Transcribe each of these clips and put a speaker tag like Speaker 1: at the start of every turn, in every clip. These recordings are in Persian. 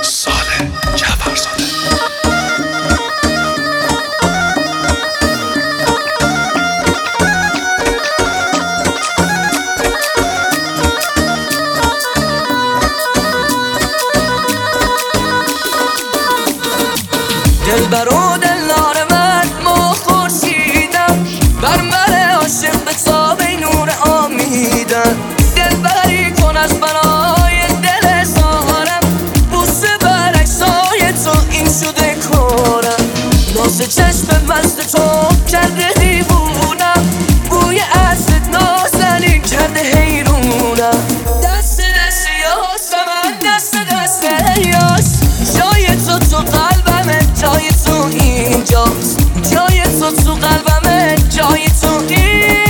Speaker 1: ساله جعفرزاده.
Speaker 2: دلبر و دلدار من ما خورشیدم، بر من عاشق به تاب نور آمیدم. دلبری کن از برای دل سارم، بوسه بر عکسای تو این شده کارم. ناز چشم مست تو کرده دیوونم، بوی عطرت نازنین کرده حیرونم. دست دست یاس من دست دست یاس، جای تو قلبمه، جای تو اینجاست، جای تو قلبمه، جای تو اینجاست.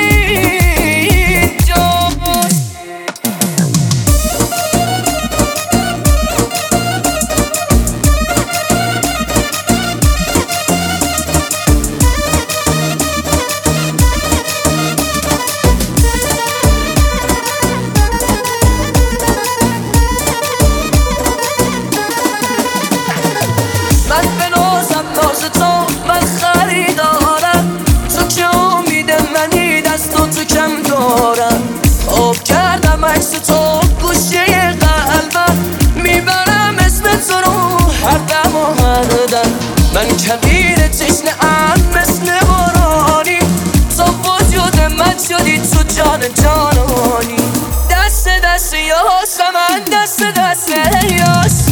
Speaker 2: من به نازم ناز تو من خریدارم، تو که امید منی دست تو کم دارم. آب کردم عکس تو گوشه قلبم، میبرم اسم تو رو هر دم و هر دم. من کبیر تشنه ام مثل بارانی، تو وجود من شدی تو جان جانانی. دست دست یاس من دست دست یاس،